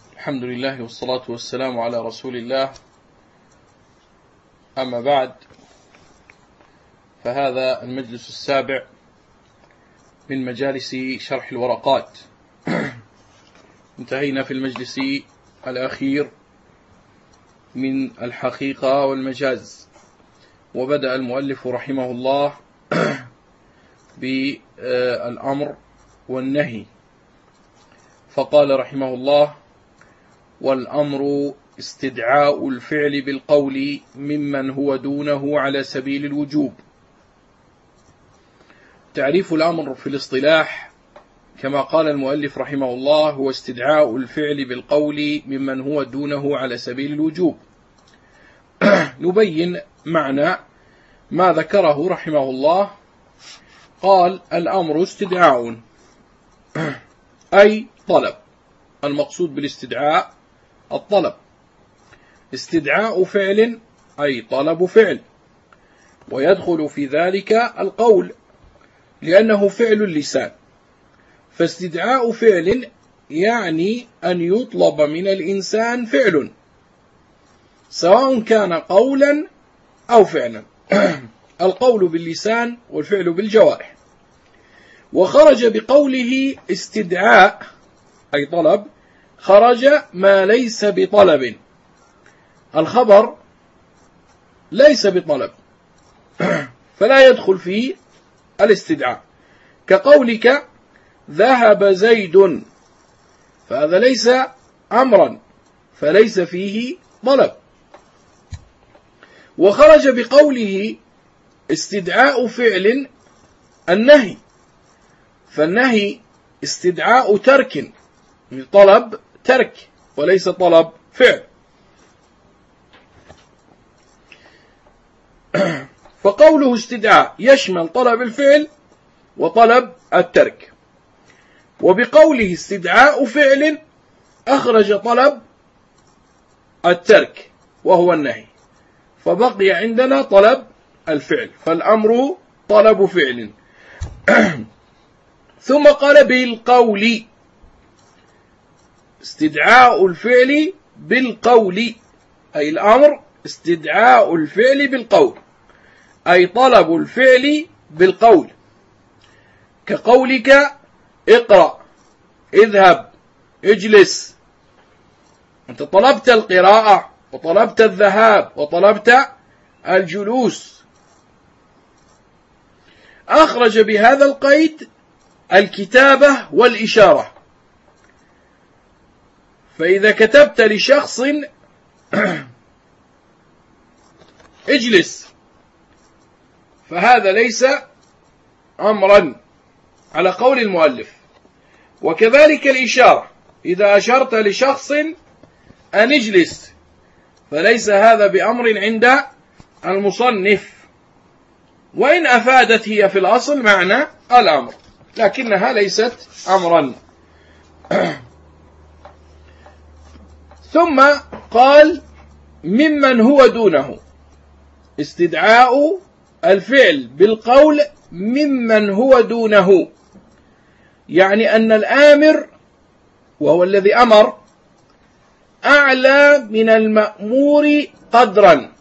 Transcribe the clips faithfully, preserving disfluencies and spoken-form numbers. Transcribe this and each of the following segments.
الحمد لله والصلاة والسلام على رسول الله. أما بعد، فهذا المجلس السابع من مجالس شرح الورقات. انتهينا في المجلس الأخير من الحقيقة والمجاز، وبدأ المؤلف رحمه الله بالأمر والنهي، فقال رحمه الله: والأمر استدعاء الفعل بالقول ممن هو دونه على سبيل الوجوب. تعريف الأمر في الاصطلاح كما قال المؤلف رحمه الله هو استدعاء الفعل بالقول ممن هو دونه على سبيل الوجوب. نبين معنى ما ذكره رحمه الله. قال: الأمر استدعاء أي طلب. المقصود بالاستدعاء الطلب. استدعاء فعل أي طلب فعل، ويدخل في ذلك القول لأنه فعل اللسان. فاستدعاء فعل يعني أن يطلب من الإنسان فعل، سواء كان قولا أو فعلا. القول باللسان والفعل بالجوارح. وخرج بقوله استدعاء أي طلب، خرج ما ليس بطلب. الخبر ليس بطلب فلا يدخل فيه الاستدعاء، كقولك ذهب زيد، فهذا ليس أمرا فليس فيه طلب. وخرج بقوله استدعاء فعل النهي، فالنهي استدعاء ترك، طلب ترك وليس طلب فعل. فقوله استدعاء يشمل طلب الفعل وطلب الترك. وبقوله استدعاء فعل أخرج طلب الترك وهو النهي، فبقي عندنا طلب الفعل، فالأمر طلب فعل. ثم قال بالقول، استدعاء الفعل بالقول أي الأمر استدعاء الفعل بالقول، أي طلب الفعل بالقول، كقولك اقرأ، اذهب، اجلس. أنت طلبت القراءة وطلبت الذهاب وطلبت الجلوس. أخرج بهذا القيد الكتابة والإشارة. فإذا كتبت لشخص اجلس، فهذا ليس أمرا على قول المؤلف. وكذلك الإشارة، إذا أشرت لشخص أن اجلس، فليس هذا بأمر عند المصنف، وإن أفادت هي في الأصل معنى الأمر، لكنها ليست أمرا. ثم قال ممن هو دونه، استدعاء الفعل بالقول ممن هو دونه، يعني أن الآمر وهو الذي أمر أعلى من المأمور قدرا.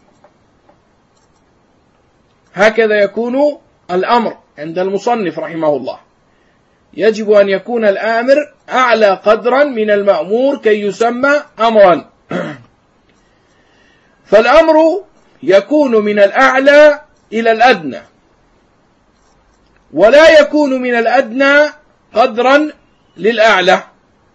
هكذا يكون الأمر عند المصنف رحمه الله، يجب أن يكون الآمر أعلى قدرا من المأمور كي يسمى أمرا. فالأمر يكون من الأعلى إلى الأدنى، ولا يكون من الأدنى قدرا للأعلى.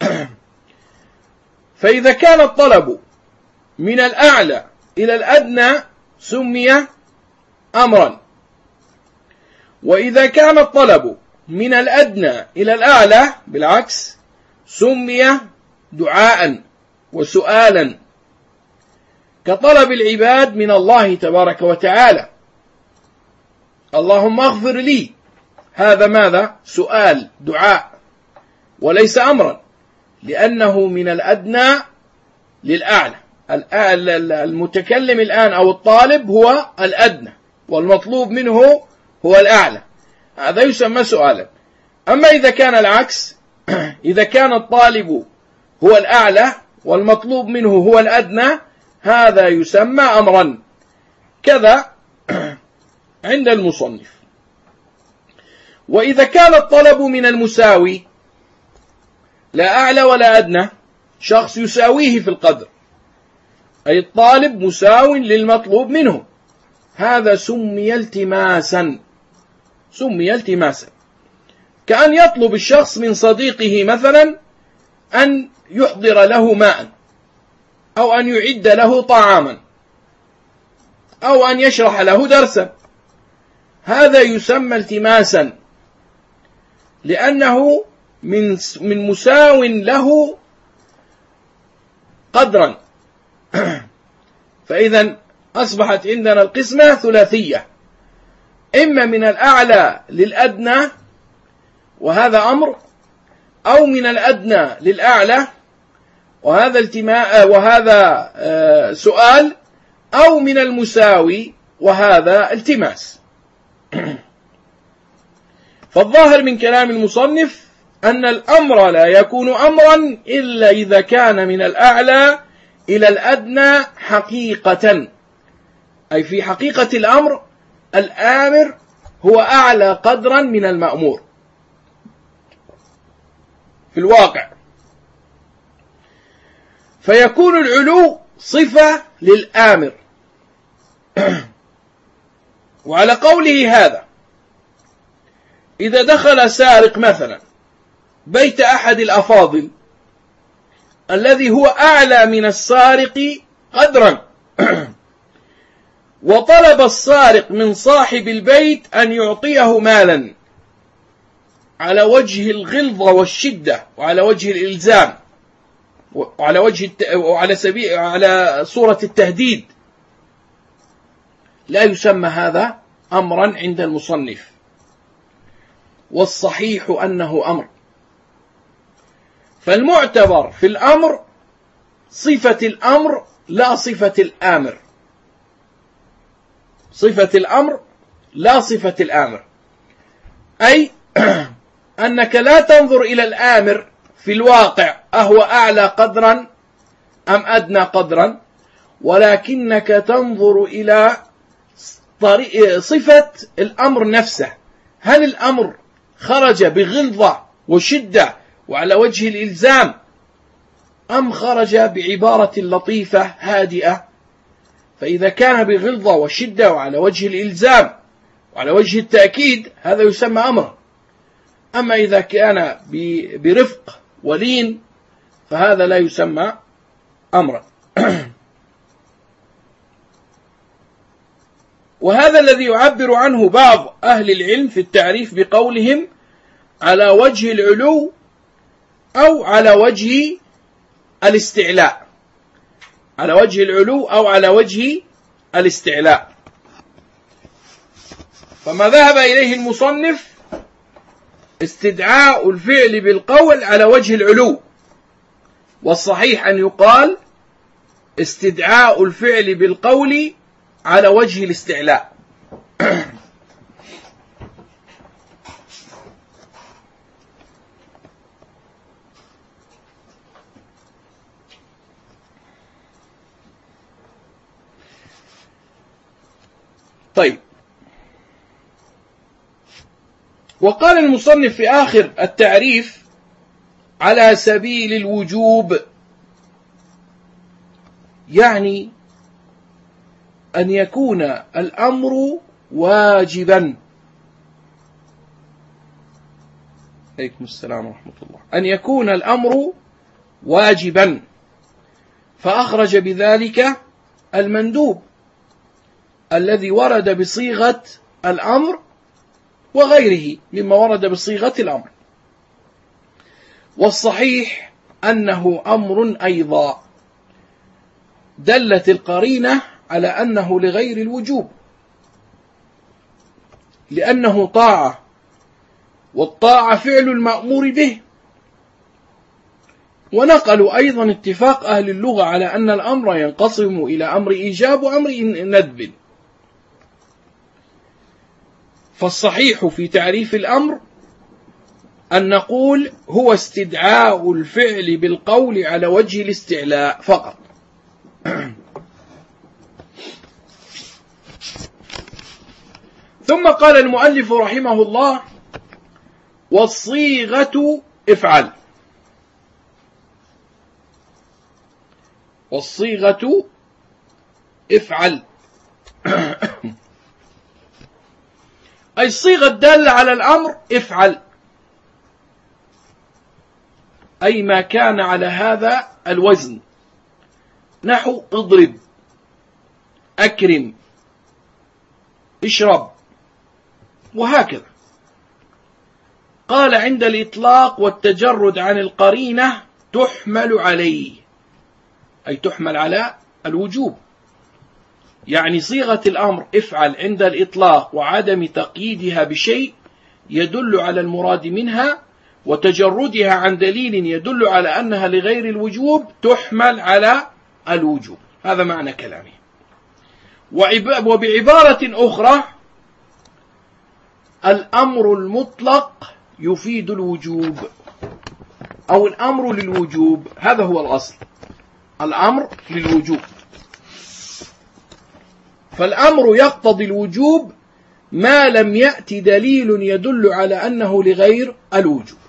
فإذا كان الطلب من الأعلى إلى الأدنى سمي أمرا، وإذا كان الطلب من الأدنى إلى الأعلى بالعكس سمي دعاء وسؤالا، كطلب العباد من الله تبارك وتعالى: اللهم اغفر لي. هذا ماذا؟ سؤال، دعاء، وليس أمرا، لأنه من الأدنى للأعلى. المتكلم الآن أو الطالب هو الأدنى، والمطلوب منه هو الأعلى، هذا يسمى سؤالا. أما إذا كان العكس، إذا كان الطالب هو الأعلى والمطلوب منه هو الأدنى، هذا يسمى أمرا. كذا عند المصنف. وإذا كان الطلب من المساوي لا أعلى ولا أدنى، شخص يساويه في القدر، أي الطالب مساو للمطلوب منه، هذا سمي التماسا، سمي التماسا. كأن يطلب الشخص من صديقه مثلا أن يحضر له ماء، أو أن يعد له طعاما، أو أن يشرح له درسا، هذا يسمى التماسا، لأنه من من مساو له قدرا. فإذا أصبحت عندنا القسمة ثلاثية، إما من الأعلى للأدنى وهذا أمر، أو من الأدنى للأعلى وهذا التماء وهذا سؤال، أو من المساوي وهذا التماس. فالظاهر من كلام المصنف أن الأمر لا يكون أمرا إلا إذا كان من الأعلى إلى الأدنى حقيقة، أي في حقيقة الأمر الآمر هو أعلى قدرا من المأمور في الواقع، فيكون العلو صفة للآمر. وعلى قوله هذا، إذا دخل سارق مثلا بيت أحد الأفاضل الذي هو أعلى من السارق قدرا، وطلب السارق من صاحب البيت أن يعطيه مالا على وجه الغلظة والشدة وعلى وجه الإلزام وعلى وجه الت... وعلى سبيل على صورة التهديد، لا يسمى هذا أمرا عند المصنف، والصحيح أنه أمر. فالمعتبر في الأمر صفة الأمر لا صفة الآمر، صفة الأمر لا صفة الآمر، أي أنك لا تنظر إلى الآمر في الواقع أهو أعلى قدرا أم أدنى قدرا، ولكنك تنظر إلى صفة الأمر نفسه، هل الأمر خرج بغلظة وشدة وعلى وجه الإلزام، أم خرج بعبارة لطيفة هادئة؟ فإذا كان بغلظة وشدة وعلى وجه الإلزام وعلى وجه التأكيد، هذا يسمى أمرا. أما إذا كان برفق ولين فهذا لا يسمى أمرا. وهذا الذي يعبر عنه بعض أهل العلم في التعريف بقولهم على وجه العلو أو على وجه الاستعلاء، على وجه العلو أو على وجه الاستعلاء. فما ذهب إليه المصنف استدعاء الفعل بالقول على وجه العلو، والصحيح أن يقال استدعاء الفعل بالقول على وجه الاستعلاء. طيب، وقال المصنف في آخر التعريف على سبيل الوجوب، يعني أن يكون الأمر واجبا. عليكم السلام ورحمة الله. أن يكون الأمر واجبا، فأخرج بذلك المندوب الذي ورد بصيغة الأمر وغيره مما ورد بصيغة الأمر. والصحيح أنه أمر أيضا، دلت القرينة على أنه لغير الوجوب، لأنه طاعة، والطاعة فعل المأمور به. ونقلوا أيضا اتفاق أهل اللغة على أن الأمر ينقسم إلى أمر إيجاب وأمر ندب. فالصحيح في تعريف الأمر أن نقول هو استدعاء الفعل بالقول على وجه الاستعلاء فقط. ثم قال المؤلف رحمه الله: والصيغة افعل. والصيغة افعل أي الصيغة الدالة على الأمر افعل، أي ما كان على هذا الوزن، نحو اضرب، أكرم، اشرب، وهكذا. قال: عند الإطلاق والتجرد عن القرينة تحمل عليه، أي تحمل على الوجوب. يعني صيغة الأمر افعل عند الإطلاق وعدم تقييدها بشيء يدل على المراد منها، وتجردها عن دليل يدل على أنها لغير الوجوب، تحمل على الوجوب. هذا معنى كلامه. وبعبارة أخرى: الأمر المطلق يفيد الوجوب، أو الأمر للوجوب، هذا هو الأصل، الأمر للوجوب. فالأمر يقتضي الوجوب ما لم يأتي دليل يدل على أنه لغير الوجوب.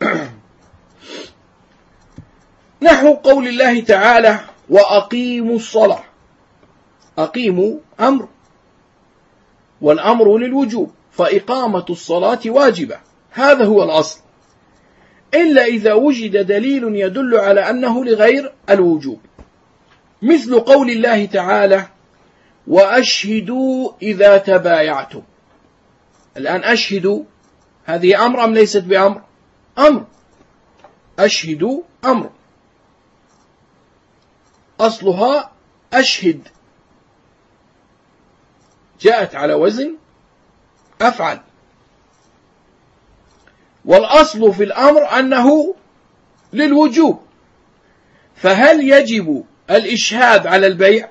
نحو قول الله تعالى: وأقيموا الصلاة. أقيموا أمر، والأمر للوجوب، فإقامة الصلاة واجبة، هذا هو الأصل، إلا إذا وجد دليل يدل على أنه لغير الوجوب، مثل قول الله تعالى: وأشهدوا إذا تبايعتم. الآن أشهدوا هذه أمر أم ليست بأمر؟ أمر. أشهدوا أمر، أصلها أشهد، جاءت على وزن أفعل. والأصل في الأمر أنه للوجوب، فهل يجب الإشهاد على البيع؟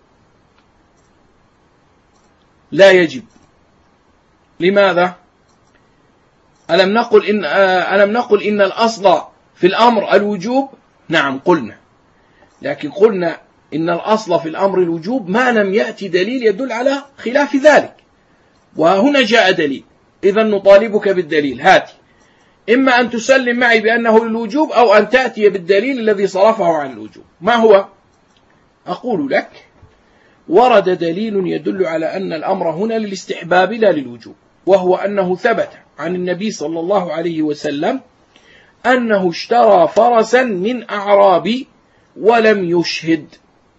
لا يجب. لماذا؟ ألم نقل إن ألم نقل إن الأصل في الأمر الوجوب؟ نعم قلنا، لكن قلنا إن الأصل في الأمر الوجوب ما لم يأتي دليل يدل على خلاف ذلك، وهنا جاء دليل، إذا نطالبك بالدليل، هاتي، إما أن تسلم معي بأنه للوجوب أو أن تأتي بالدليل الذي صرفه عن الوجوب. ما هو؟ أقول لك: ورد دليل يدل على أن الأمر هنا للاستحباب لا للوجوب، وهو أنه ثبت عن النبي صلى الله عليه وسلم أنه اشترى فرسا من أعراب ولم يشهد،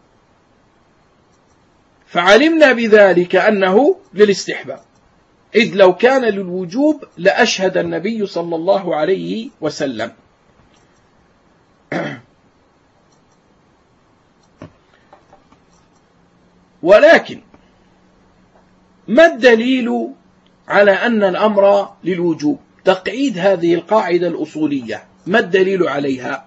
فعلمنا بذلك أنه للاستحباب، إذ لو كان للوجوب لأشهد النبي صلى الله عليه وسلم. ولكن ما الدليل على أن الأمر للوجوب؟ تقعيد هذه القاعدة الأصولية، ما الدليل عليها؟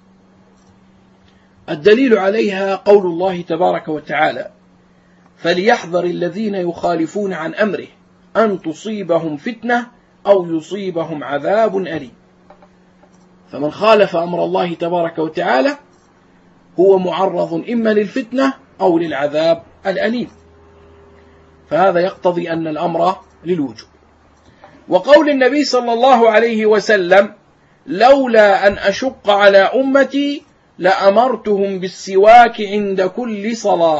الدليل عليها قول الله تبارك وتعالى: فليحذر الذين يخالفون عن أمره أن تصيبهم فتنة أو يصيبهم عذاب أليم. فمن خالف أمر الله تبارك وتعالى هو معرض إما للفتنة أو للعذاب الأليم، فهذا يقتضي أن الأمر للوجوب. وقول النبي صلى الله عليه وسلم: لولا أن أشق على أمتي لأمرتهم بالسواك عند كل صلاة.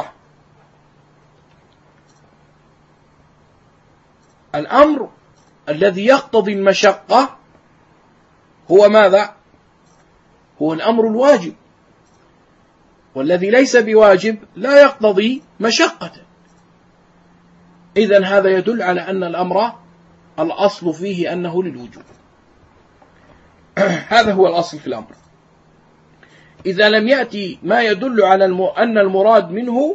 الأمر الذي يقتضي المشقة هو ماذا؟ هو الأمر الواجب، والذي ليس بواجب لا يقتضي مشقة. إذن هذا يدل على أن الأمر الأصل فيه أنه للوجوب، هذا هو الأصل في الأمر. إذا لم يأتي ما يدل على أن المراد منه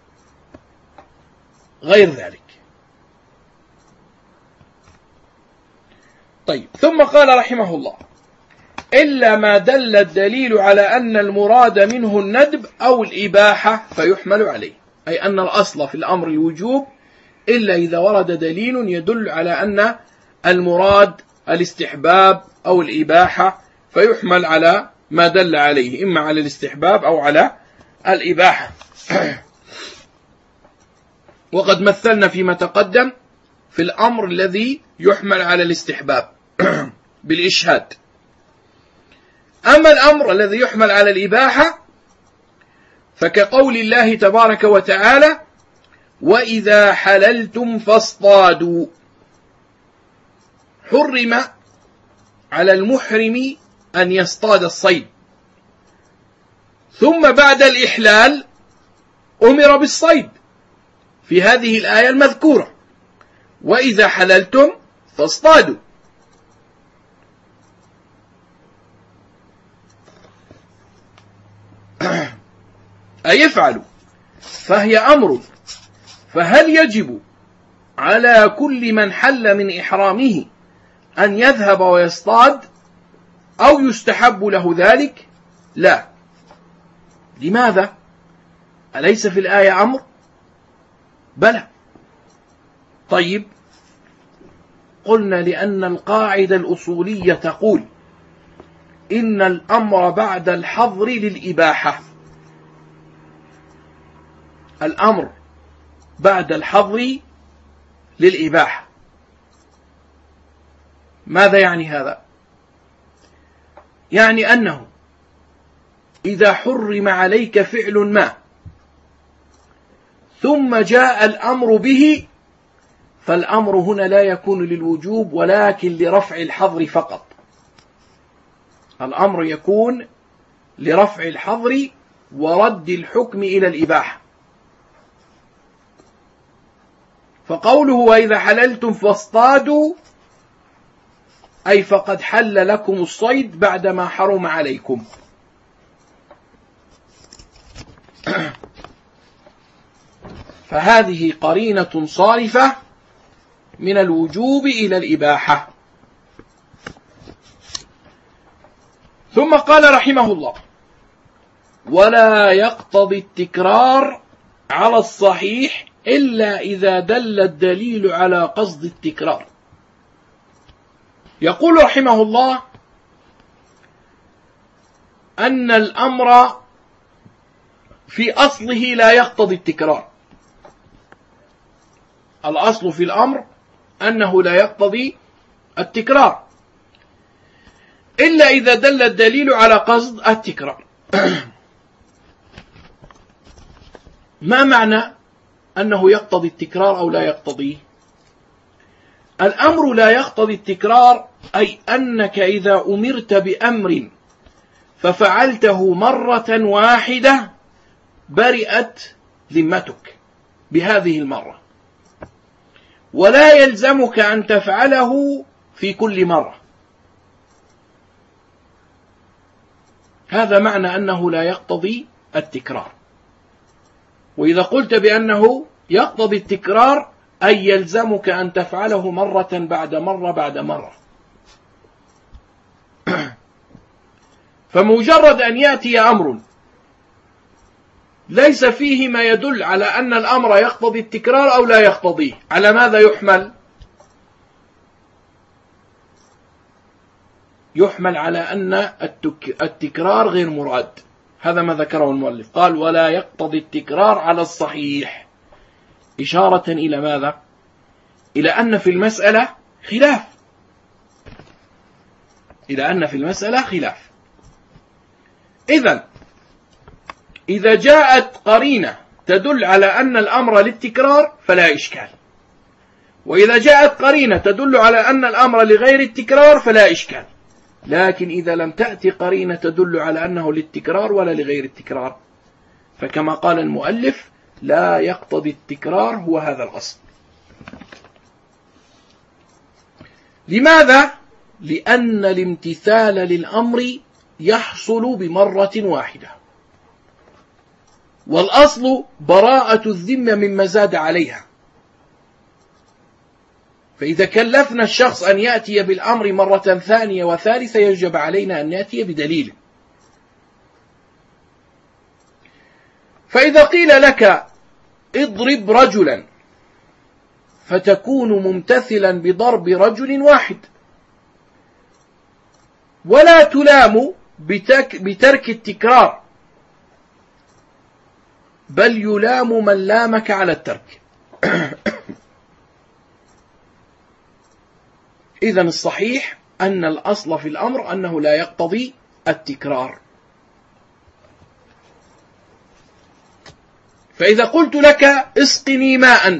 غير ذلك. طيب، ثم قال رحمه الله: إلا ما دل الدليل على أن المراد منه الندب أو الإباحة فيحمل عليه، أي أن الأصل في الأمر الوجوب إلا إذا ورد دليل يدل على أن المراد الاستحباب أو الإباحة، فيحمل على ما دل عليه، إما على الاستحباب أو على الإباحة. وقد مثلنا فيما تقدم في الأمر الذي يحمل على الاستحباب بالإشهاد. أما الأمر الذي يحمل على الإباحة فكقول الله تبارك وتعالى: وإذا حللتم فاصطادوا. حرم على المحرم أن يصطاد الصيد، ثم بعد الإحلال أمر بالصيد في هذه الآية المذكورة: وإذا حللتم فاصطادوا. أي يفعلوا، فهي أمر. فهل يجب على كل من حل من إحرامه أن يذهب ويصطاد أو يستحب له ذلك؟ لا. لماذا؟ أليس في الآية أمر؟ بلى. طيب، قلنا لأن القاعدة الأصولية تقول إن الأمر بعد الحظر للإباحة. الأمر بعد الحظر للإباحة. ماذا يعني هذا؟ يعني أنه إذا حرم عليك فعل ما ثم جاء الأمر به، فالأمر هنا لا يكون للوجوب ولكن لرفع الحظر فقط. الأمر يكون لرفع الحظر ورد الحكم إلى الإباحة. فقوله وإذا حللتم فاصطادوا أي فقد حل لكم الصيد بعدما حرم عليكم. فهذه قرينة صارفة من الوجوب إلى الإباحة. ثم قال رحمه الله: ولا يقتضي التكرار على الصحيح إلا إذا دل الدليل على قصد التكرار. يقول رحمه الله أن الأمر في أصله لا يقتضي التكرار. الأصل في الأمر أنه لا يقتضي التكرار إلا إذا دل الدليل على قصد التكرار. ما معنى أنه يقتضي التكرار أو لا يقتضيه؟ الأمر لا يقتضي التكرار أي أنك إذا أمرت بأمر ففعلته مرة واحدة برئت ذمتك بهذه المرة، ولا يلزمك أن تفعله في كل مرة. هذا معنى أنه لا يقتضي التكرار. وإذا قلت بأنه يقتضي التكرار أي يلزمك أن تفعله مرة بعد مرة بعد مرة. فمجرد أن يأتي أمر ليس فيه ما يدل على أن الأمر يقتضي التكرار أو لا يقتضيه، على ماذا يحمل؟ يحمل على أن التكرار غير مراد. هذا ما ذكره المؤلف، قال ولا يقتضي التكرار على الصحيح، إشارة إلى ماذا؟ إلى أن في المسألة خلاف، إلى أن في المسألة خلاف. إذن إذا جاءت قرينة تدل على أن الأمر للتكرار فلا إشكال، وإذا جاءت قرينة تدل على أن الأمر لغير التكرار فلا إشكال. لكن إذا لم تأتي قرينة تدل على أنه للتكرار ولا لغير التكرار، فكما قال المؤلف لا يقتضي التكرار، هو هذا الأصل. لماذا؟ لأن الامتثال للأمر يحصل بمرة واحدة، والأصل براءة الذمة مما زاد عليها. فإذا كلفنا الشخص أن يأتي بالأمر مرة ثانية وثالثة يجب علينا أن نأتي بدليل. فإذا قيل لك اضرب رجلا فتكون ممتثلا بضرب رجل واحد، ولا تلام بترك التكرار، بل يلام من لامك على الترك. إذن الصحيح أن الأصل في الأمر أنه لا يقتضي التكرار. فإذا قلت لك اسقني ماء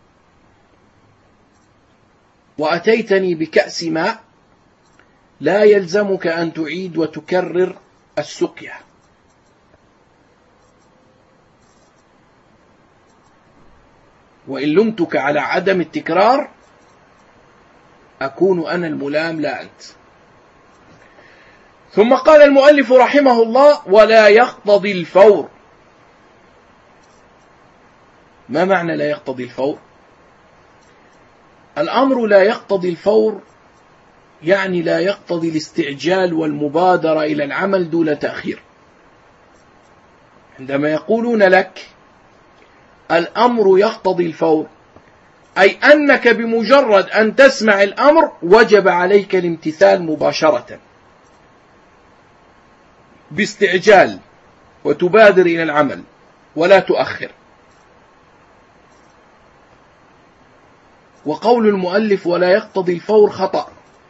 وأتيتني بكأس ماء، لا يلزمك أن تعيد وتكرر السقيا، وإن لمتك على عدم التكرار أكون أنا الملام لا أنت. ثم قال المؤلف رحمه الله: ولا يقتضي الفور. ما معنى لا يقتضي الفور؟ الأمر لا يقتضي الفور يعني لا يقتضي الاستعجال والمبادرة إلى العمل دون تأخير. عندما يقولون لك الأمر يقتضي الفور، أي أنك بمجرد أن تسمع الأمر وجب عليك الامتثال مباشرة باستعجال، وتبادر إلى العمل ولا تؤخر. وقول المؤلف ولا يقتضي الفور خطأ.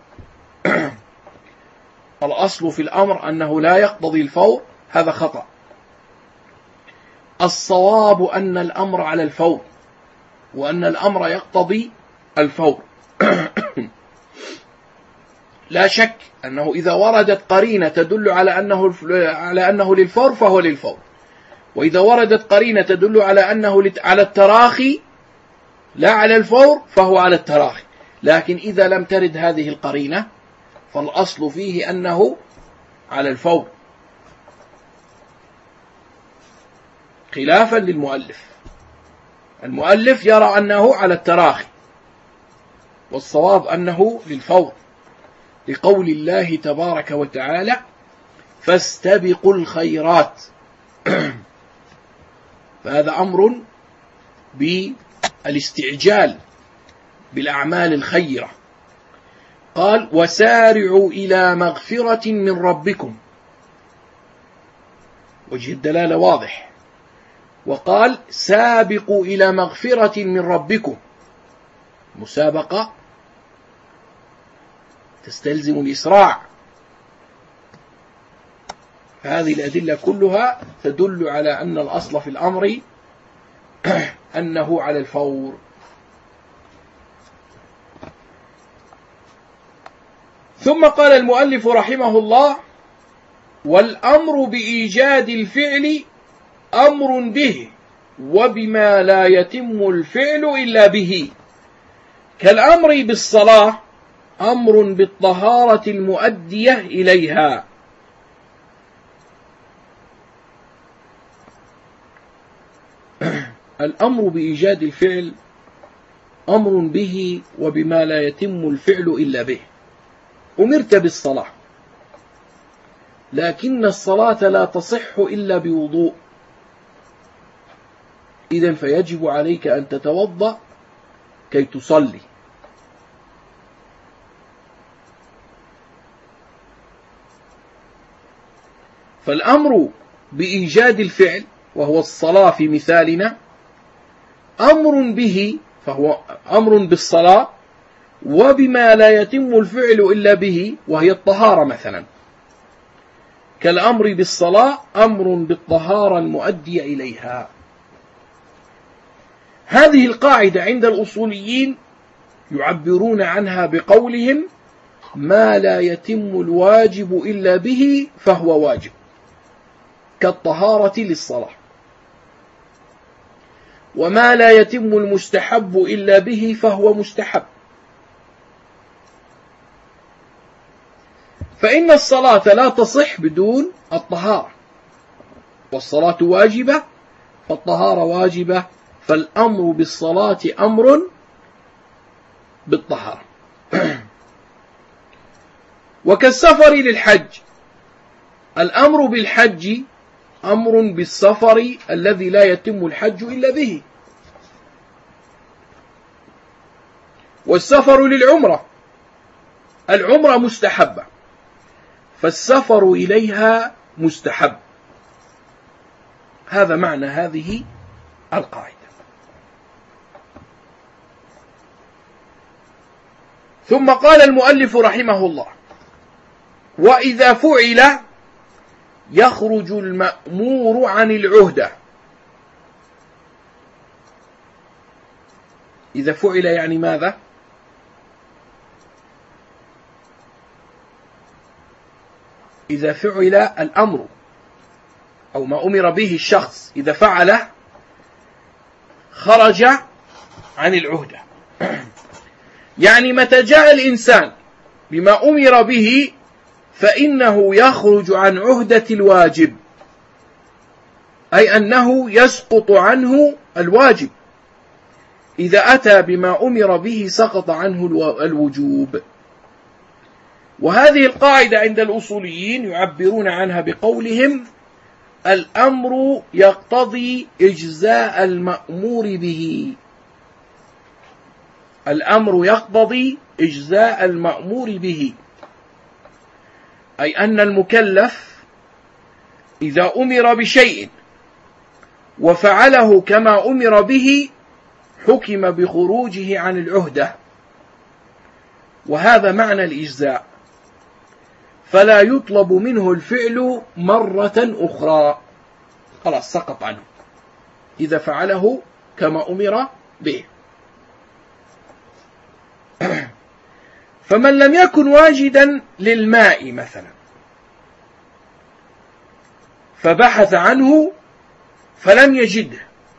الأصل في الأمر أنه لا يقتضي الفور، هذا خطأ. الصواب أن الأمر على الفور، وأن الأمر يقتضي الفور. لا شك أنه إذا وردت قرينة تدل على أنه على أنه للفور فهو للفور، وإذا وردت قرينة تدل على أنه على التراخي لا على الفور فهو على التراخي. لكن إذا لم ترد هذه القرينة فالأصل فيه أنه على الفور، خلافا للمؤلف. المؤلف يرى أنه على التراخي، والصواب أنه للفور، لقول الله تبارك وتعالى: فاستبقوا الخيرات. فهذا أمر بالاستعجال بالأعمال الخيرة. قال: وسارعوا إلى مغفرة من ربكم، وجه الدلالة واضح. وقال: سابقوا إلى مغفرة من ربكم، مسابقة تستلزم الإسراع. هذه الأدلة كلها تدل على أن الأصل في الأمر أنه على الفور. ثم قال المؤلف رحمه الله: والأمر بإيجاد الفعل أمر به وبما لا يتم الفعل إلا به، كالأمر بالصلاة أمر بالطهارة المؤدية إليها. الأمر بإيجاد الفعل أمر به وبما لا يتم الفعل إلا به. أمرت بالصلاة، لكن الصلاة لا تصح إلا بوضوء، إذن فيجب عليك أن تتوضأ كي تصلي. فالأمر بإيجاد الفعل وهو الصلاة في مثالنا أمر به، فهو أمر بالصلاة، وبما لا يتم الفعل إلا به وهي الطهارة مثلا، كالأمر بالصلاة أمر بالطهارة المؤدية إليها. هذه القاعدة عند الأصوليين يعبرون عنها بقولهم: ما لا يتم الواجب إلا به فهو واجب، كالطهارة للصلاة. وما لا يتم المستحب إلا به فهو مستحب. فإن الصلاة لا تصح بدون الطهارة، والصلاة واجبة فالطهارة واجبة، فالأمر بالصلاة أمر بالطهارة. وكالسفر للحج، الأمر بالحج أمر بالسفر الذي لا يتم الحج إلا به. والسفر للعمرة، العمرة مستحبة، فالسفر إليها مستحب. هذا معنى هذه القاعدة. ثم قال المؤلف رحمه الله: وإذا فعل يخرج المأمور عن العهدة. إذا فعل يعني ماذا؟ إذا فعل الأمر أو ما أمر به الشخص، إذا فعله خرج عن العهدة. يعني متى جاء الإنسان بما أمر به فإنه يخرج عن عهدة الواجب، أي أنه يسقط عنه الواجب. إذا أتى بما أمر به سقط عنه الوجوب. وهذه القاعدة عند الأصوليين يعبرون عنها بقولهم: الأمر يقتضي إجزاء المأمور به. الأمر يقتضي إجزاء المأمور به، أي أن المكلف إذا أمر بشيء وفعله كما أمر به حكم بخروجه عن العهدة، وهذا معنى الإجزاء. فلا يطلب منه الفعل مرة أخرى، خلاص سقط عنه إذا فعله كما أمر به. فمن لم يكن واجدا للماء مثلا فبحث عنه فلم يجده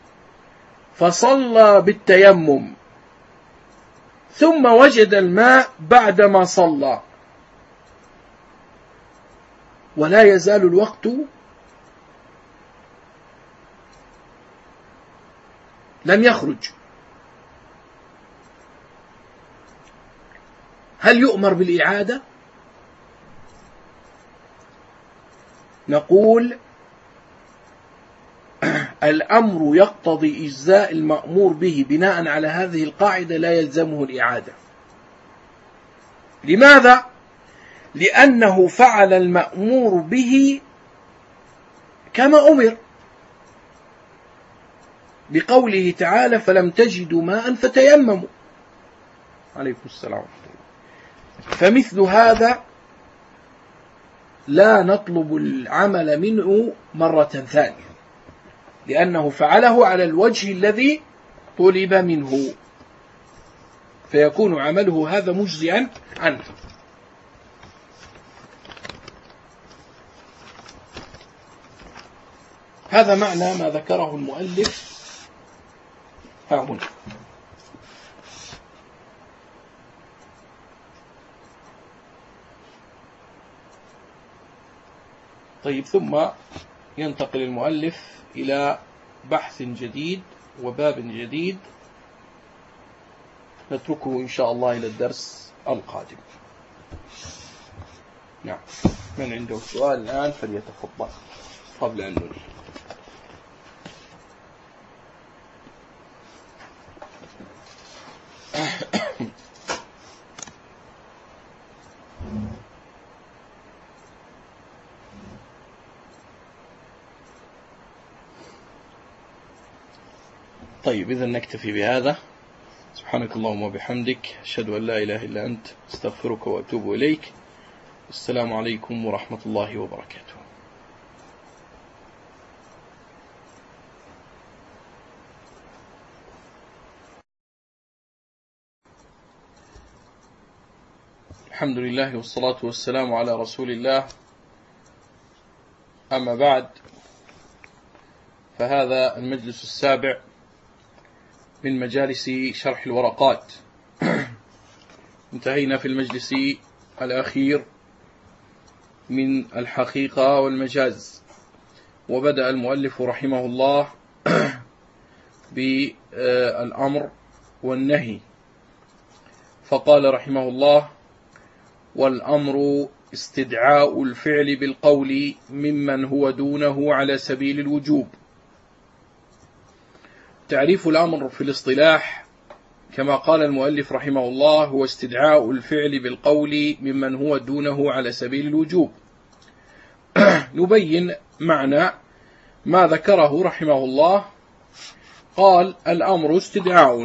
فصلى بالتيمم ثم وجد الماء بعدما صلى، ولا يزال الوقت لم يخرج، هل يؤمر بالإعادة؟ نقول: الأمر يقتضي إجزاء المأمور به بناء على هذه القاعدة، لا يلزمه الإعادة. لماذا؟ لأنه فعل المأمور به كما أمر، بقوله تعالى: فلم تجدوا ماء فتيمموا. عليكم السلام ورحمة الله. فمثل هذا لا نطلب العمل منه مرة ثانية، لأنه فعله على الوجه الذي طلب منه، فيكون عمله هذا مجزئا عنه. هذا معنى ما ذكره المؤلف ها هنا. طيب، ثم ينتقل المؤلف إلى بحث جديد وباب جديد نتركه إن شاء الله إلى الدرس القادم. نعم، من عنده سؤال الآن فليتفضل قبل أن ننهي. طيب، إذا نكتفي بهذا. سبحانك اللهم وبحمدك، أشهد أن لا إله إلا أنت، استغفرك وأتوب إليك. السلام عليكم ورحمة الله وبركاته. الحمد لله والصلاة والسلام على رسول الله. أما بعد، فهذا المجلس السابع من مجالس شرح الورقات. انتهينا في المجلس الأخير من الحقيقة والمجاز، وبدأ المؤلف رحمه الله بالأمر والنهي، فقال رحمه الله: والأمر استدعاء الفعل بالقول ممن هو دونه على سبيل الوجوب. تعريف الأمر في الاصطلاح كما قال المؤلف رحمه الله هو استدعاء الفعل بالقول ممن هو دونه على سبيل الوجوب. نبين معنى ما ذكره رحمه الله. قال: الأمر استدعاء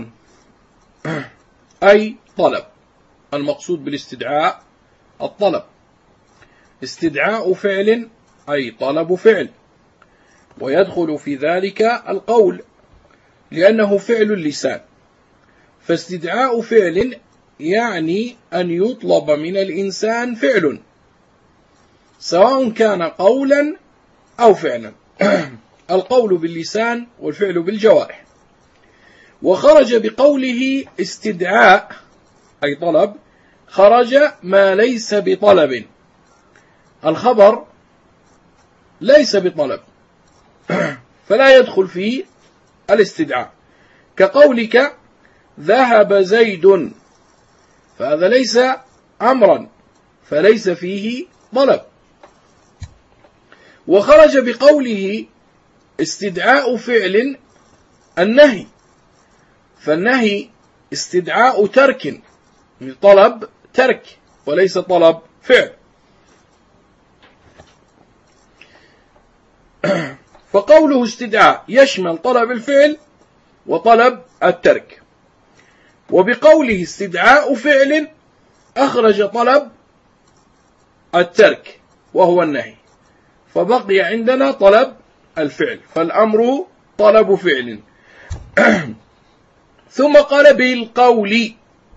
أي طلب. المقصود بالاستدعاء الطلب. استدعاء فعل أي طلب فعل، ويدخل في ذلك القول لأنه فعل اللسان. فاستدعاء فعل يعني أن يطلب من الإنسان فعل، سواء كان قولا أو فعلا. القول باللسان والفعل بالجوارح. وخرج بقوله استدعاء أي طلب، خرج ما ليس بطلب. الخبر ليس بطلب فلا يدخل فيه الاستدعاء، كقولك ذهب زيد، فهذا ليس أمرا فليس فيه طلب. وخرج بقوله استدعاء فعل النهي، فالنهي استدعاء ترك، طلب ترك وليس طلب فعل. فقوله استدعاء يشمل طلب الفعل وطلب الترك. وبقوله استدعاء فعل أخرج طلب الترك وهو النهي، فبقي عندنا طلب الفعل، فالأمر طلب فعل. ثم قال بالقول،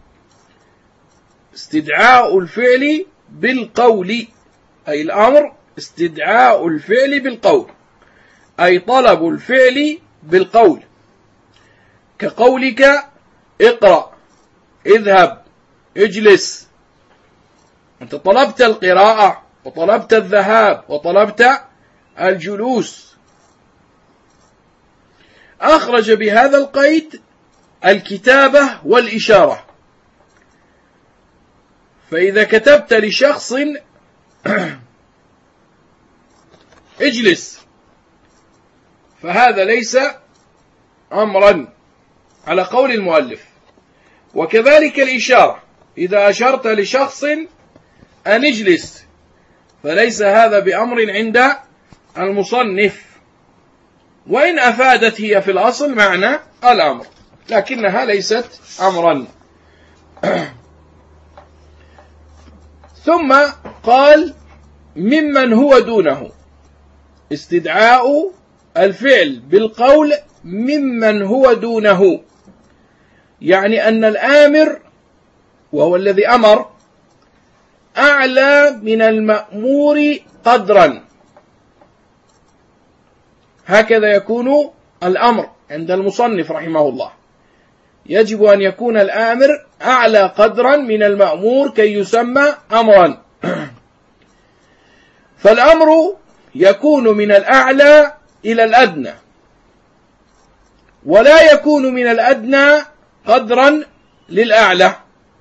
استدعاء الفعل بالقول، أي الأمر استدعاء الفعل بالقول، أي طلب الفعل بالقول، كقولك اقرأ، اذهب، اجلس. أنت طلبت القراءة وطلبت الذهاب وطلبت الجلوس. أخرج بهذا القيد الكتابة والإشارة. فإذا كتبت لشخص اجلس، فهذا ليس أمرا على قول المؤلف. وكذلك الإشارة، إذا أشرت لشخص أن اجلس، فليس هذا بأمر عند المصنف، وإن أفادت هي في الأصل معنى الأمر، لكنها ليست أمرا. ثم قال ممن هو دونه، استدعاء الفعل بالقول ممن هو دونه، يعني أن الآمر وهو الذي أمر أعلى من المأمور قدرا. هكذا يكون الأمر عند المصنف رحمه الله، يجب أن يكون الآمر أعلى قدرا من المأمور كي يسمى أمرا. فالأمر يكون من الأعلى إلى الأدنى، ولا يكون من الأدنى قدرا للأعلى.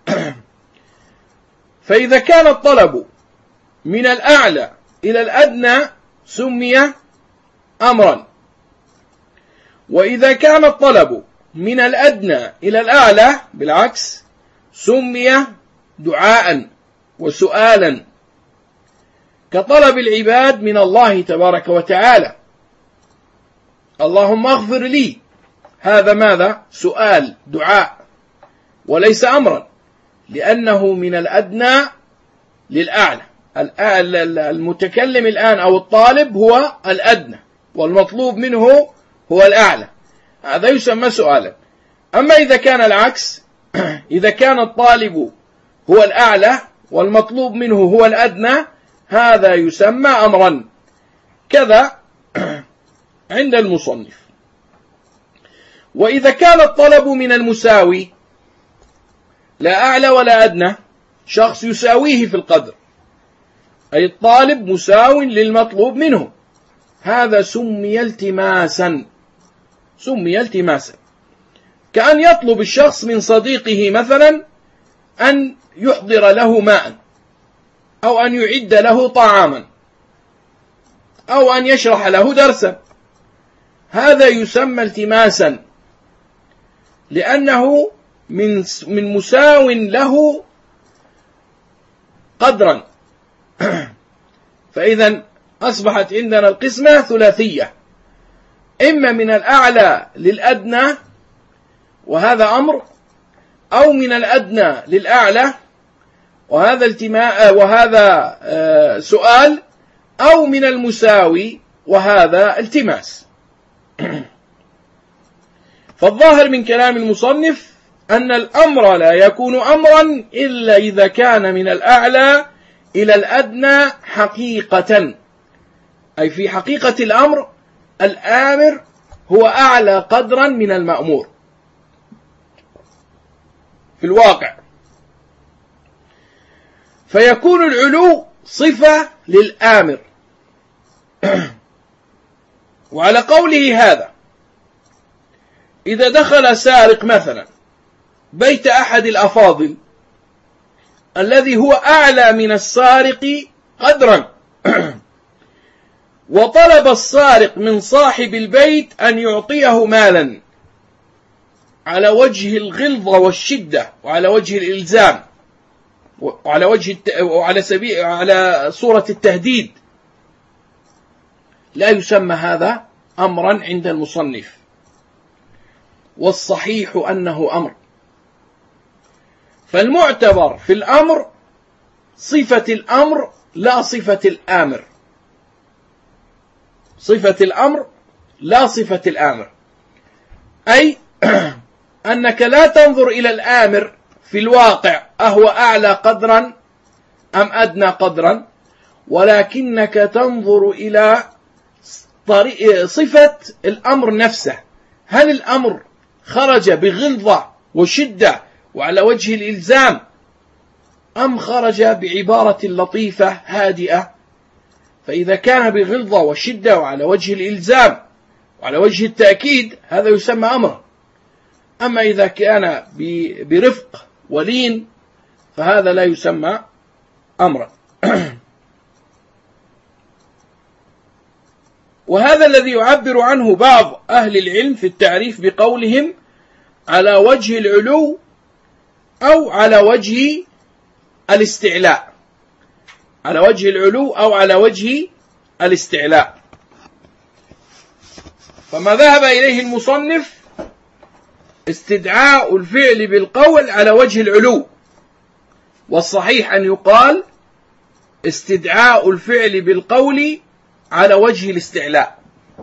فإذا كان الطلب من الأعلى إلى الأدنى سمي أمرا، وإذا كان الطلب من الأدنى إلى الأعلى بالعكس سمي دعاء وسؤالا، كطلب العباد من الله تبارك وتعالى اللهم اغفر لي، هذا ماذا؟ سؤال دعاء وليس أمرا، لأنه من الأدنى للأعلى. المتكلم الآن أو الطالب هو الأدنى، والمطلوب منه هو الأعلى، هذا يسمى سؤالا. أما إذا كان العكس، إذا كان الطالب هو الأعلى والمطلوب منه هو الأدنى، هذا يسمى أمرا. كذا عند المصنف. وإذا كان الطلب من المساوي، لا أعلى ولا أدنى، شخص يساويه في القدر، أي الطالب مساو للمطلوب منه، هذا سمي التماسا، سمي التماسا. كأن يطلب الشخص من صديقه مثلا أن يحضر له ماء، أو أن يعد له طعاما، أو أن يشرح له درسا، هذا يسمى التماسا، لأنه من من مساو له قدرا. فإذا أصبحت عندنا القسمة ثلاثية، إما من الأعلى للأدنى وهذا أمر، أو من الأدنى للأعلى وهذا التماء وهذا سؤال، أو من المساوي وهذا التماس. فالظاهر من كلام المصنف أن الأمر لا يكون أمرا إلا إذا كان من الأعلى إلى الأدنى حقيقة، أي في حقيقة الأمر الآمر هو أعلى قدرا من المأمور في الواقع، فيكون العلو صفة للآمر. وعلى قوله هذا، إذا دخل سارق مثلا بيت أحد الأفاضل الذي هو أعلى من السارق قدرا، وطلب السارق من صاحب البيت أن يعطيه مالا على وجه الغلظة والشدة وعلى وجه الإلزام وعلى وجه الت... وعلى سبيل على صورة التهديد، لا يسمى هذا أمرا عند المصنف، والصحيح أنه أمر. فالمعتبر في الأمر صفة الأمر لا صفة الآمر، صفة الأمر لا صفة الآمر، أي أنك لا تنظر إلى الآمر في الواقع أهو أعلى قدرا أم أدنى قدرا، ولكنك تنظر إلى صفة الأمر نفسه، هل الأمر خرج بغلظة وشدة وعلى وجه الإلزام، أم خرج بعبارة لطيفة هادئة؟ فإذا كان بغلظة وشدة وعلى وجه الإلزام وعلى وجه التأكيد هذا يسمى أمر، أما إذا كان برفق ولين فهذا لا يسمى أمرا. وهذا الذي يعبر عنه بعض أهل العلم في التعريف بقولهم على وجه العلو أو على وجه الاستعلاء، على وجه العلو أو على وجه الاستعلاء. فما ذهب إليه المصنف استدعاء الفعل بالقول على وجه العلو، والصحيح أن يقال استدعاء الفعل بالقول على وجه الاستعلاء.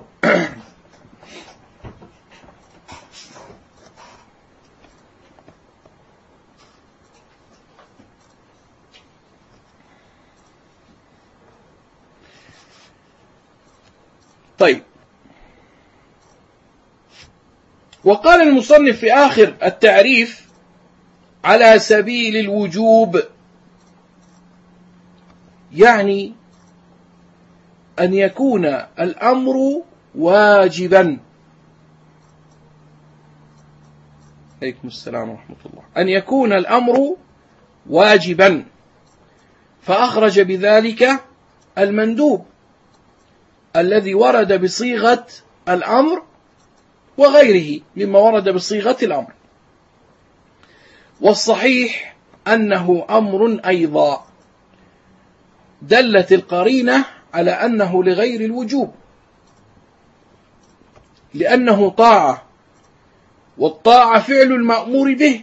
طيب، وقال المصنف في آخر التعريف على سبيل الوجوب، يعني أن يكون الأمر واجبا. عليكم السلام ورحمة الله. أن يكون الأمر واجبا، فأخرج بذلك المندوب الذي ورد بصيغة الأمر وغيره مما ورد بصيغة الأمر، والصحيح أنه أمر أيضا، دلت القرينة على أنه لغير الوجوب لأنه طاعة، والطاعة فعل المأمور به.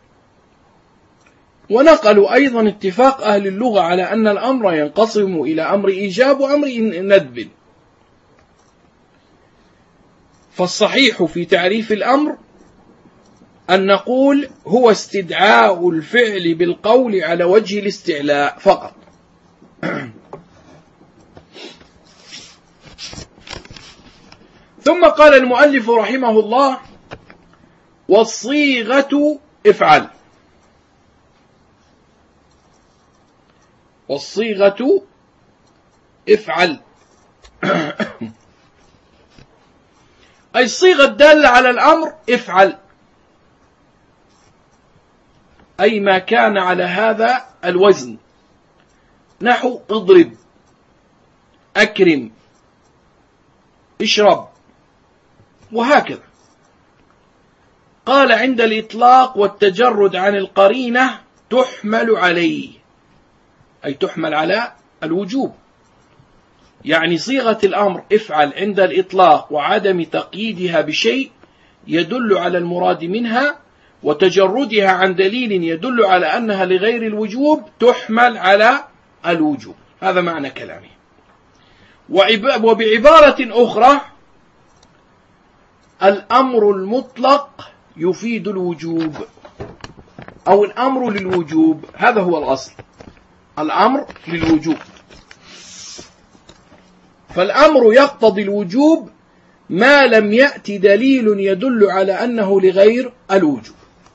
ونقلوا أيضا اتفاق أهل اللغة على أن الأمر ينقسم إلى أمر إيجاب وأمر ندب. فالصحيح في تعريف الأمر أن نقول هو استدعاء الفعل بالقول على وجه الاستعلاء فقط. ثم قال المؤلف رحمه الله: والصيغة افعل. والصيغة افعل أي الصيغة الدالة على الأمر افعل، أي ما كان على هذا الوزن، نحو اضرب، أكرم، اشرب، وهكذا. قال عند الإطلاق والتجرد عن القرينة تحمل عليه، أي تحمل على الوجوب. يعني صيغة الأمر افعل عند الإطلاق وعدم تقييدها بشيء يدل على المراد منها وتجردها عن دليل يدل على أنها لغير الوجوب تحمل على الوجوب. هذا معنى كلامه. وبعبارة أخرى الأمر المطلق يفيد الوجوب أو الأمر للوجوب، هذا هو الأصل، الأمر للوجوب. فالأمر يقتضي الوجوب ما لم يأتي دليل يدل على أنه لغير الوجوب.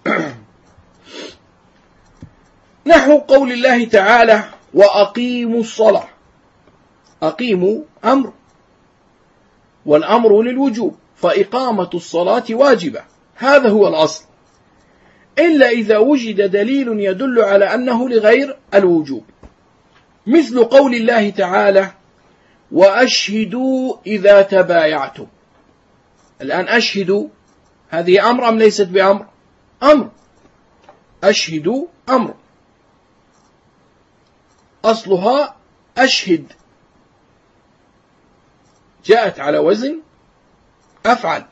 نحو قول الله تعالى وأقيموا الصلاة، أقيموا أمر والأمر للوجوب، فإقامة الصلاة واجبة، هذا هو الأصل، إلا إذا وجد دليل يدل على أنه لغير الوجوب، مثل قول الله تعالى وأشهدوا إذا تبايعتم. الآن أشهدوا هذه أمر أم ليست بأمر؟ أمر. أشهدوا أمر، أصلها أشهد، جاءت على وزن أفعل،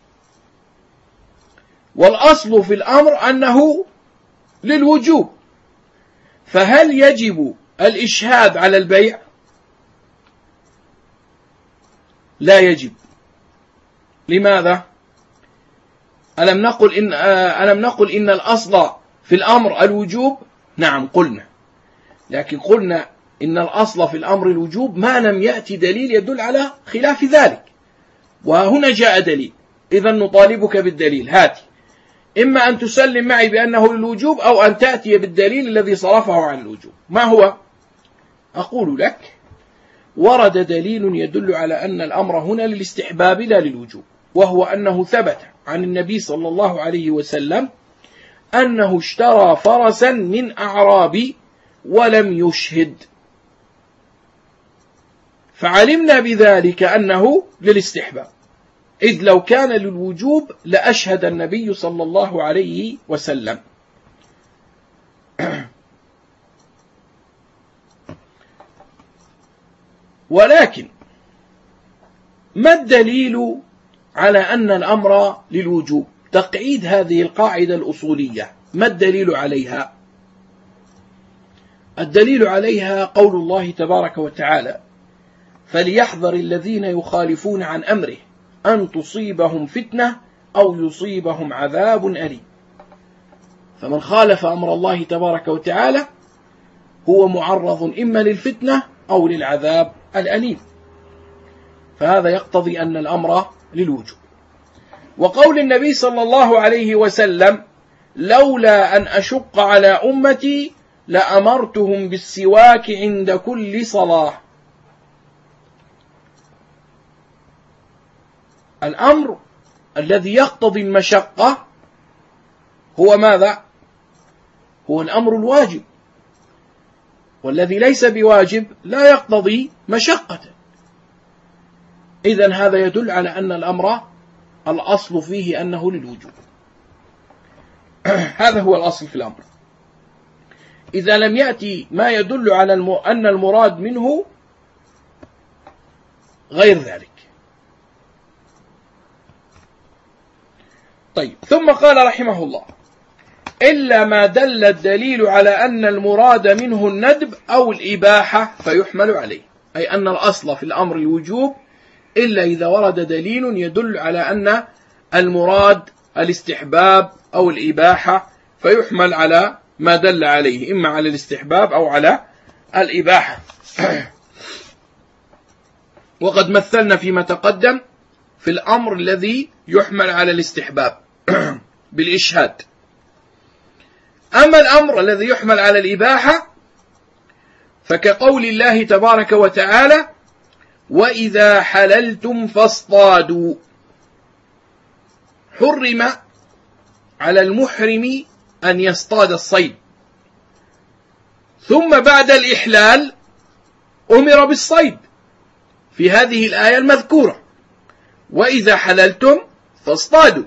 والأصل في الأمر أنه للوجوب، فهل يجب الإشهاد على البيع؟ لا يجب. لماذا؟ ألم نقل إن ألم نقل إن الأصل في الأمر الوجوب؟ نعم قلنا، لكن قلنا إن الأصل في الأمر الوجوب ما لم يأتي دليل يدل على خلاف ذلك، وهنا جاء دليل، إذا نطالبك بالدليل، هاتي، إما أن تسلم معي بأنه للوجوب أو أن تأتي بالدليل الذي صرفه عن الوجوب. ما هو؟ أقول لك ورد دليل يدل على أن الأمر هنا للاستحباب لا للوجوب، وهو أنه ثبت عن النبي صلى الله عليه وسلم أنه اشترى فرسا من أعراب ولم يشهد، فعلمنا بذلك أنه للاستحباب، إذ لو كان للوجوب لأشهد النبي صلى الله عليه وسلم. ولكن ما الدليل على أن الأمر للوجوب؟ تقعيد هذه القاعدة الأصولية، ما الدليل عليها؟ الدليل عليها قول الله تبارك وتعالى فليحذر الذين يخالفون عن أمره أن تصيبهم فتنة أو يصيبهم عذاب أليم. فمن خالف أمر الله تبارك وتعالى هو معرض إما للفتنة أو للعذاب الأليم، فهذا يقتضي أن الأمر للوجوب. وقول النبي صلى الله عليه وسلم لولا أن أشق على أمتي لأمرتهم بالسواك عند كل صلاة، الأمر الذي يقتضي المشقة هو ماذا؟ هو الأمر الواجب، والذي ليس بواجب لا يقتضي مشقة. إذن هذا يدل على أن الأمر الأصل فيه أنه للوجوب، هذا هو الأصل في الأمر. إذا لم يأتي ما يدل على الم... أن المراد منه غير ذلك. طيب، ثم قال رحمه الله إلا ما دل الدليل على أن المراد منه الندب أو الإباحة فيحمل عليه، أي أن الأصل في الأمر الوجوب إلا إذا ورد دليل يدل على أن المراد الاستحباب أو الإباحة فيحمل على ما دل عليه، إما على الاستحباب أو على الإباحة. وقد مثلنا فيما تقدم في الأمر الذي يحمل على الاستحباب بالإشهاد. أما الأمر الذي يحمل على الإباحة فكقول الله تبارك وتعالى وإذا حللتم فاصطادوا، حرم على المحرم أن يصطاد الصيد، ثم بعد الإحلال أمر بالصيد في هذه الآية المذكورة وإذا حللتم فاصطادوا.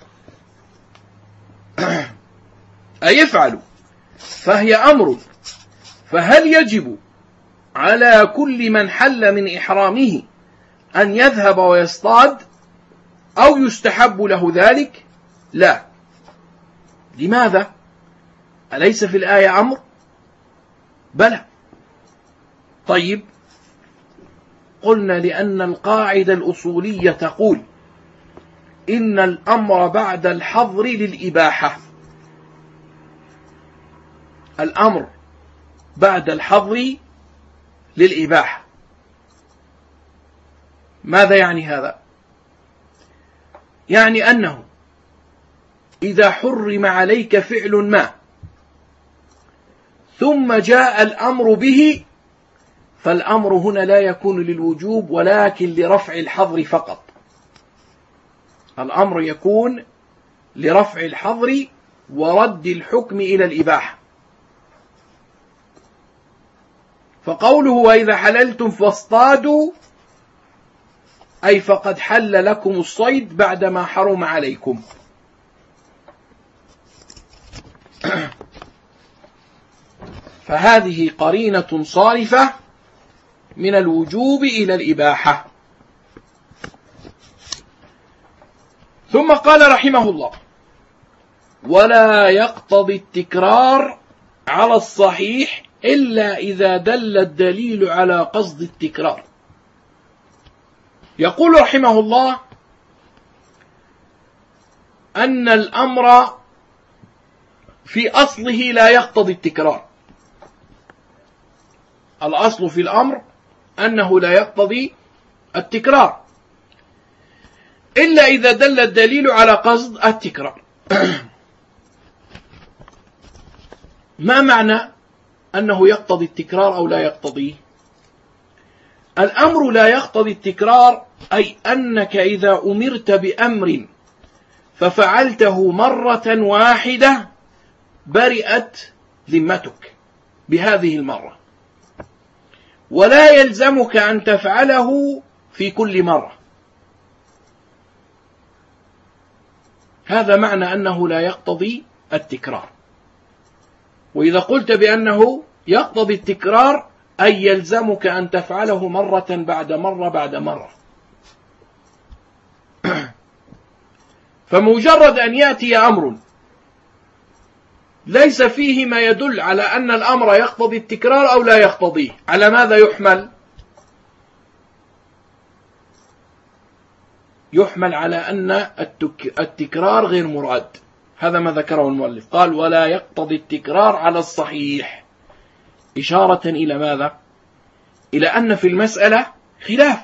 أي افعلوا، فهي أمر فهل يجب على كل من حل من إحرامه أن يذهب ويصطاد أو يستحب له ذلك؟ لا. لماذا؟ أليس في الآية أمر؟ بلى. طيب، قلنا لأن القاعدة الأصولية تقول إن الأمر بعد الحظر للإباحة. الأمر بعد الحظر للإباحة. ماذا يعني هذا؟ يعني أنه إذا حرم عليك فعل ما ثم جاء الأمر به، فالأمر هنا لا يكون للوجوب ولكن لرفع الحظر فقط. الأمر يكون لرفع الحظر ورد الحكم إلى الإباحة. فقوله وإذا حللتم فاصطادوا، أي فقد حل لكم الصيد بعدما حرم عليكم. فهذه قرينة صارفة من الوجوب إلى الإباحة. ثم قال رحمه الله: ولا يقتضي التكرار على الصحيح إلا إذا دل الدليل على قصد التكرار. يقول رحمه الله أن الأمر في أصله لا يقتضي التكرار. الأصل في الأمر أنه لا يقتضي التكرار إلا إذا دل الدليل على قصد التكرار. ما معنى أنه يقتضي التكرار أو لا يقتضيه؟ الأمر لا يقتضي التكرار أي أنك إذا أمرت بأمر ففعلته مرة واحدة برئت ذمتك بهذه المرة، ولا يلزمك أن تفعله في كل مرة. هذا معنى أنه لا يقتضي التكرار. وإذا قلت بأنه يقتضي التكرار أي يلزمك أن تفعله مرة بعد مرة بعد مرة. فمجرد أن يأتي أمر ليس فيه ما يدل على أن الأمر يقتضي التكرار أو لا يقتضيه، على ماذا يحمل؟ يحمل على أن التكرار غير مراد. هذا ما ذكره المؤلف، قال ولا يقتضي التكرار على الصحيح، إشارة إلى ماذا؟ إلى أن في المسألة خلاف،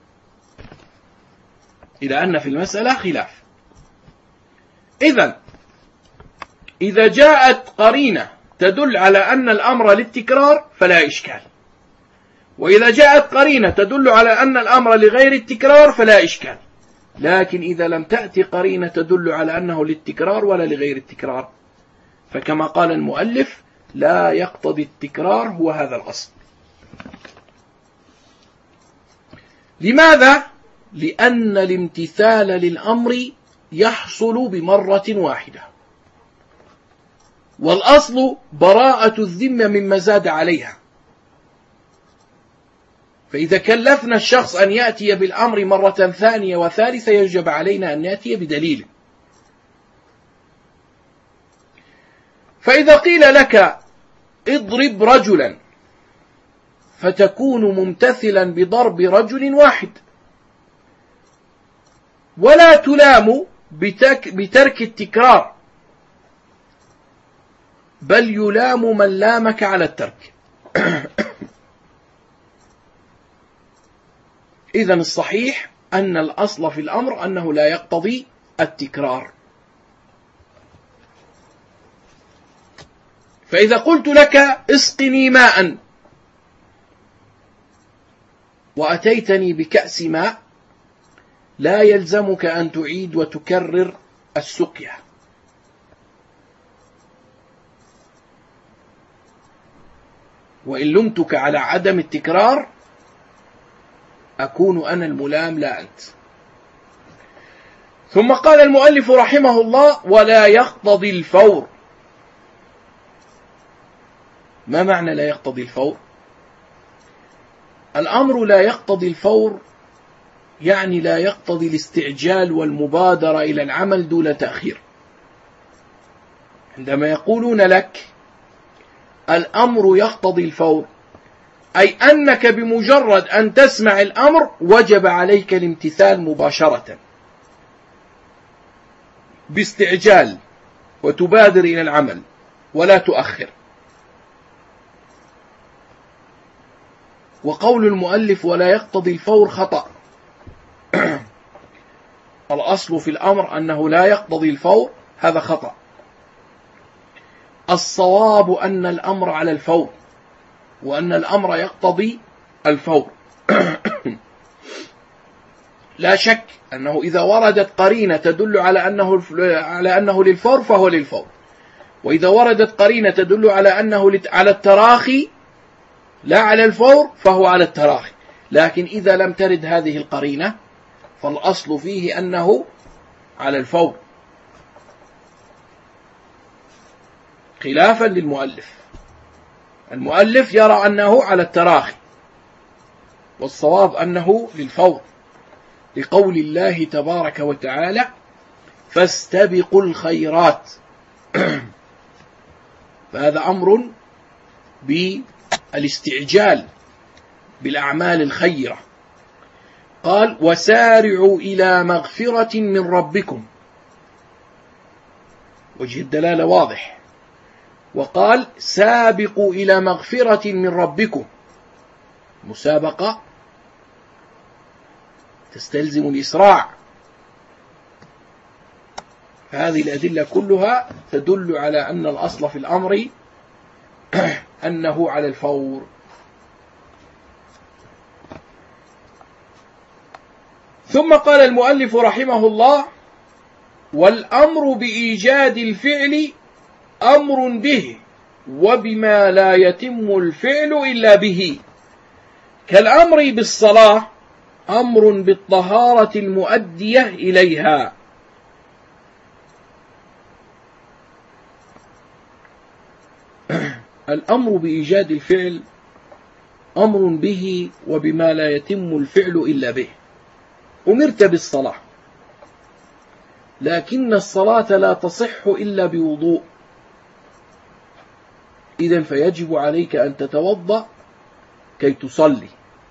إلى أن في المسألة خلاف. إذن إذا جاءت قرينة تدل على أن الأمر للتكرار فلا إشكال، وإذا جاءت قرينة تدل على أن الأمر لغير التكرار فلا إشكال. لكن إذا لم تأتي قرينة تدل على أنه للتكرار ولا لغير التكرار، فكما قال المؤلف لا يقتضي التكرار، هو هذا الأصل. لماذا؟ لأن الامتثال للأمر يحصل بمرة واحدة، والأصل براءة الذمة مما زاد عليها. فإذا كلفنا الشخص أن يأتي بالأمر مرة ثانية وثالثة يجب علينا أن نأتي بدليل. فإذا قيل لك اضرب رجلا فتكون ممتثلا بضرب رجل واحد، ولا تلام بترك التكرار، بل يلام من لامك على الترك. إذن الصحيح أن الأصل في الأمر أنه لا يقتضي التكرار. فإذا قلت لك اسقني ماء وأتيتني بكأس ماء، لا يلزمك أن تعيد وتكرر السقيا، وإن لمتك على عدم التكرار أكون أنا الملام لا أنت. ثم قال المؤلف رحمه الله: ولا يقتضي الفور. ما معنى لا يقتضي الفور؟ الأمر لا يقتضي الفور يعني لا يقتضي الاستعجال والمبادرة إلى العمل دون تأخير. عندما يقولون لك الأمر يقتضي الفور، أي أنك بمجرد أن تسمع الأمر وجب عليك الامتثال مباشرة باستعجال، وتبادر إلى العمل ولا تؤخر. وقول المؤلف ولا يقتضي الفور خطأ. الأصل في الأمر أنه لا يقتضي الفور، هذا خطأ. الصواب أن الأمر على الفور، وأن الأمر يقتضي الفور. لا شك أنه إذا وردت قرينة تدل على أنه على أنه للفور فهو للفور، وإذا وردت قرينة تدل على أنه على التراخي لا على الفور فهو على التراخي. لكن إذا لم ترد هذه القرينة فالأصل فيه أنه على الفور، خلافا للمؤلف. المؤلف يرى أنه على التراخي، والصواب أنه للفور، لقول الله تبارك وتعالى فاستبقوا الخيرات. فهذا أمر بالاستعجال بالأعمال الخيرة. قال وسارعوا إلى مغفرة من ربكم، وجه الدلالة واضح. وقال سابقوا إلى مغفرة من ربكم، مسابقة تستلزم الإسراع. هذه الأدلة كلها تدل على أن الأصل في الأمر أنه على الفور. ثم قال المؤلف رحمه الله والأمر بإيجاد الفعل أمر به وبما لا يتم الفعل إلا به، كالأمر بالصلاة أمر بالطهارة المؤدية إليها. الأمر بإيجاد الفعل أمر به وبما لا يتم الفعل إلا به. أمرت بالصلاة، لكن الصلاة لا تصح إلا بوضوء، إذن فيجب عليك أن تتوضأ كي تصلي.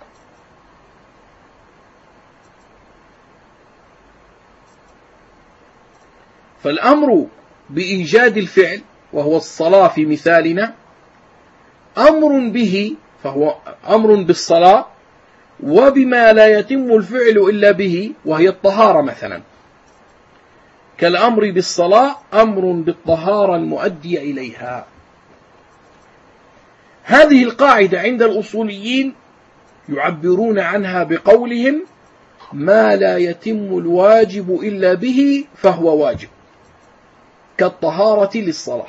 فالأمر بإيجاد الفعل وهو الصلاة في مثالنا أمر به، فهو أمر بالصلاة، وبما لا يتم الفعل إلا به وهي الطهارة مثلا، كالأمر بالصلاة أمر بالطهارة المؤدية إليها. هذه القاعدة عند الأصوليين يعبرون عنها بقولهم ما لا يتم الواجب إلا به فهو واجب، كالطهارة للصلاة.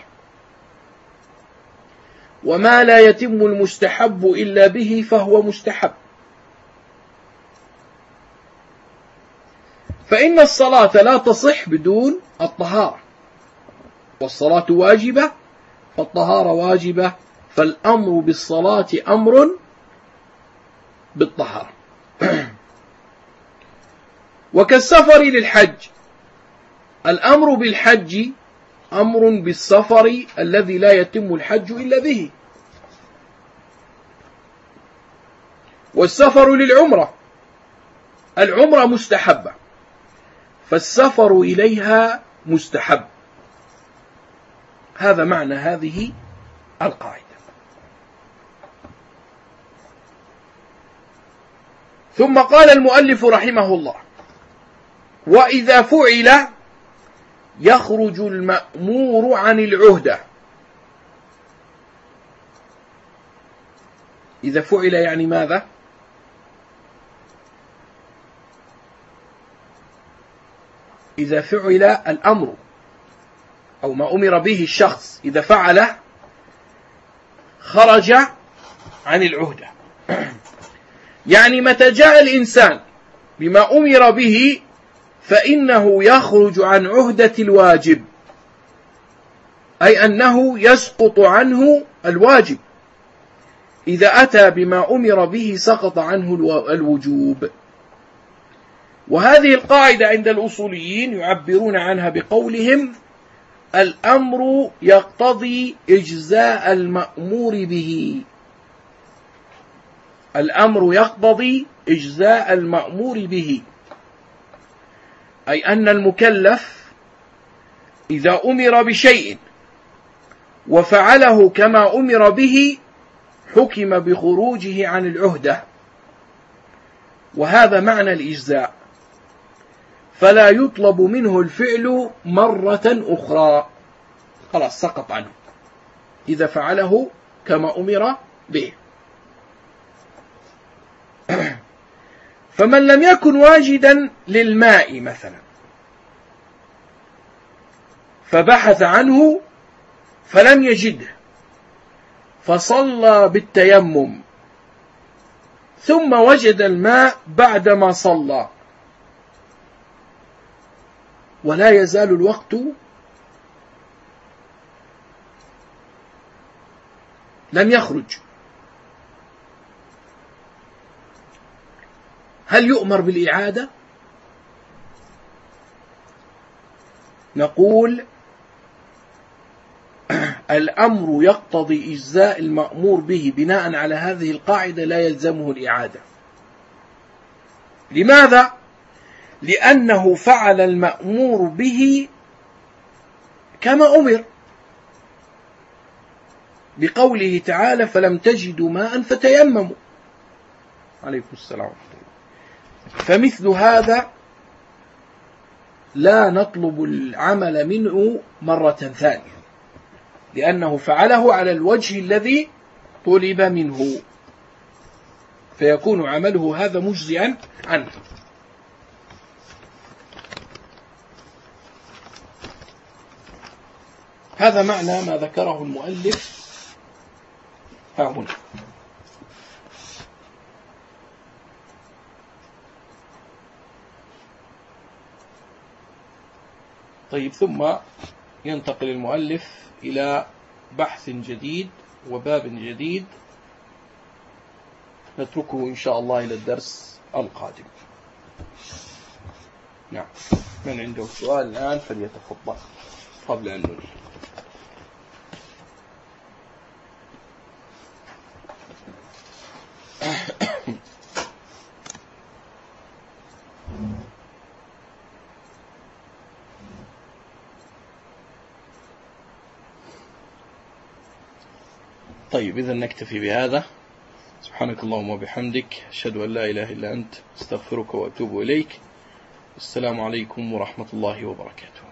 وما لا يتم المستحب إلا به فهو مستحب. فإن الصلاة لا تصح بدون الطهارة، والصلاة واجبة فالطهارة واجبة، فالأمر بالصلاة أمر بالطهارة. وكالسفر للحج، الأمر بالحج أمر بالسفر الذي لا يتم الحج إلا به. والسفر للعمرة، العمرة مستحبة فالسفر إليها مستحب. هذا معنى هذه القاعدة. ثم قال المؤلف رحمه الله وإذا فعل يخرج المأمور عن العهدة. إذا فعل يعني ماذا؟ إذا فعل الأمر أو ما أمر به الشخص، إذا فعل خرج عن العهدة. يعني متى جاء الإنسان بما أمر به فإنه يخرج عن عهدة الواجب، أي أنه يسقط عنه الواجب إذا أتى بما أمر به سقط عنه الوجوب. وهذه القاعدة عند الأصوليين يعبرون عنها بقولهم: الأمر يقتضي إجزاء المأمور به. الأمر يقتضي إجزاء المأمور به، أي أن المكلف إذا أمر بشيء وفعله كما أمر به حكم بخروجه عن العهدة، وهذا معنى الإجزاء، فلا يطلب منه الفعل مرة أخرى، خلاص سقط عنه إذا فعله كما أمر به. فمن لم يكن واجدا للماء مثلا فبحث عنه فلم يجده فصلى بالتيمم ثم وجد الماء بعدما صلى، ولا يزال الوقت لم يخرج، هل يؤمر بالإعادة؟ نقول الأمر يقتضي إجزاء المأمور به بناء على هذه القاعدة، لا يلزمه الإعادة. لماذا؟ لأنه فعل المأمور به كما أمر، بقوله تعالى: فلم تجدوا ماء فتيمموا. عليكم السلام. فمثل هذا لا نطلب العمل منه مرة ثانية، لأنه فعله على الوجه الذي طلب منه، فيكون عمله هذا مجزئا عنه. هذا معنى ما ذكره المؤلف ها هنا. طيب، ثم ينتقل المؤلف إلى بحث جديد وباب جديد نتركه إن شاء الله إلى الدرس القادم. نعم، من عنده سؤال الآن فليتفضل قبل أن ننهي. طيب، إذن نكتفي بهذا. سبحانك اللهم وبحمدك، أشهد أن لا إله إلا أنت، استغفرك وأتوب إليك. السلام عليكم ورحمة الله وبركاته.